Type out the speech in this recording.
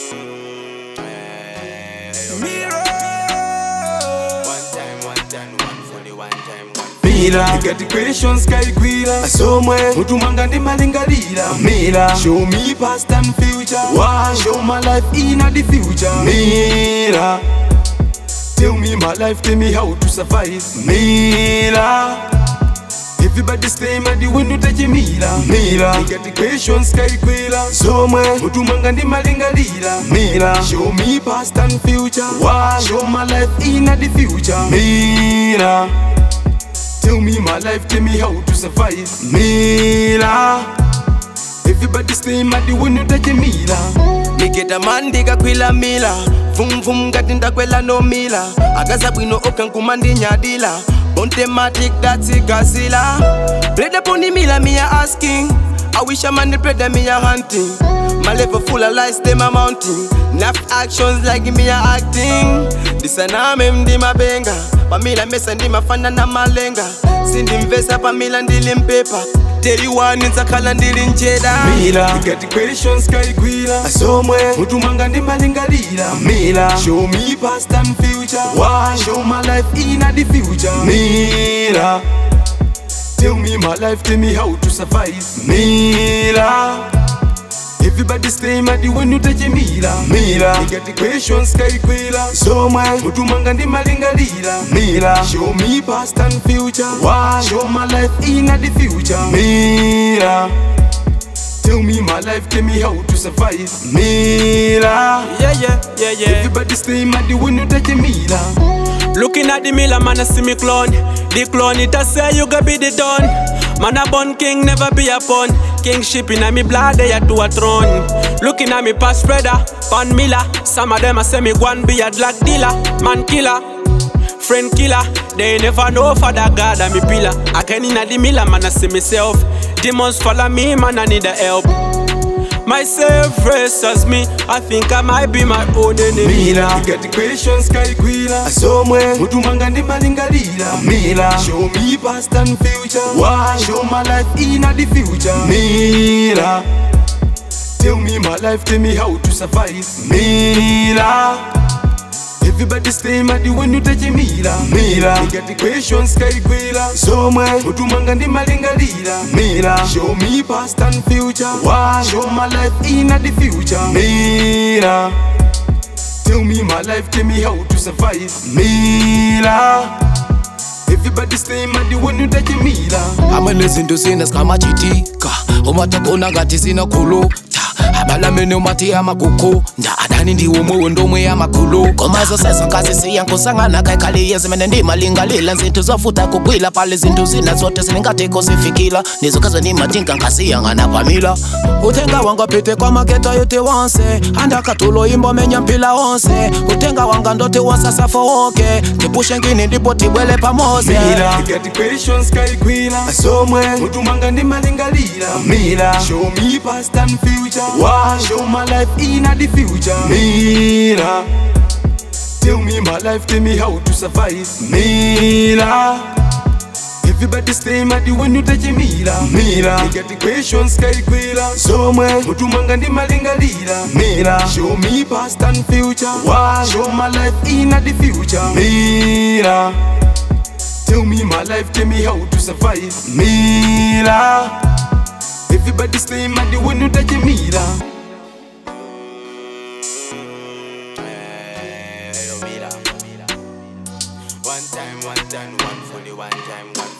Mila, you get the questions, sky quilla. Somewhere, mutumanga ndi malingalira. Mila, show me past and future. Why show my life in the future? Mila, tell me my life, tell me how to survive. Mila, everybody stay at the window, touch Mila. Mila, you get the questions, sky quilla. Somewhere, mutumanga ndi malingalira. Mila, show me past and future. Why show my life in the future? Mila, tell me my life, tell me how to survive. Mila, everybody stay at the window, touch Mila. Me get a man digga kwila Mila. Vum vum gatinda kwela no Mila. Agaza bwino okan kumandi nyadila. Bontematic that's a Godzilla. Play the pony Mila me a asking. I wish a man play them me a hunting. My level full of lies them a mounting. Enough actions like me a acting. This a name ndi mabenga. Pamila mesa ndi mafana na malenga. Sindi mvesa Pamila ndili mpepa. Tell you one in Zakala ndili ncheda. Mila, you get the questions sky quilla. Somewhere, mutumanga ndi malingalira. Mila, show me past and future. Why show my life in the future? Mila, tell me my life, tell me how to survive. Mila, everybody stay at the window, touch Mila. Mila, you get the questions, sky quilla. Somewhere, mutumanga ndi malingalira. Mila, show me past and future. Why show my life in the future? Mila, tell me my life, tell me how to survive. Mila, Yeah. everybody stay at the window, touch Mila. Looking at the Mila, man, I see me clone. The clone, it a say you go be the done. Man, a born king, never be a pawn. Kingship in a me blood, they are to a throne. Looking at me past spreader, pan Mila. Some of them a say me go and be a drug dealer, man killer, friend killer. They never know Father God and me pillar. I can in a the Mila, man, I see myself. Demons follow me, man, I need the help. Myself versus me, I think I might be my own enemy. Mila, you get the questions, sky quilla. Somewhere, mutumanga ndi malingalira. Mila, show me past and future. Why show my life in the future? Mila, tell me my life, tell me how to survive. Mila, everybody stay at the window, touch Mila. Mila, you get the questions, sky quilla. Somewhere, mutumanga ndi malingalira. Mila, show me past and future. Why show my life in the future? Mila, tell me my life, tell me how to survive. Mila, everybody stay at the window, touch Mila. Amene zinto zina zikamachitika umatakona ngati zinakhuluta abalamene umati amagugu nda adani ndiwo mwewe ndomwe yamakhulu komazo sezankazi siyankusangana kaikhaliye zimene ndimalingalila zinto zofuta kugwila pale zinto zina zote ziningateko zifikila nizokazo nimadinga nkasiyangana Pamila utenga wanga pite kwa maketa yote wonse andakatulo imbo menya mpila wonse utenga wanga ndote wansasa fowoke tipushe ngini ndipo tibwele pamoze. Mila, you get the questions, sky quilla. Somewhere, mutumanga ndi malingalira. Mila, show me past and future. Why show my life in the future? Mila, tell me my life, tell me how to survive. Mila, everybody stay at the window, touch Mila. Mila, you get the questions, sky quilla. Somewhere, mutumanga ndi malingalira. Mila, show me past and future. Why show my life in the future? Mila, tell me my life, tell me how to survive. Mila, everybody stay at the window, touch Mila. One time, one done, one fully, one time, one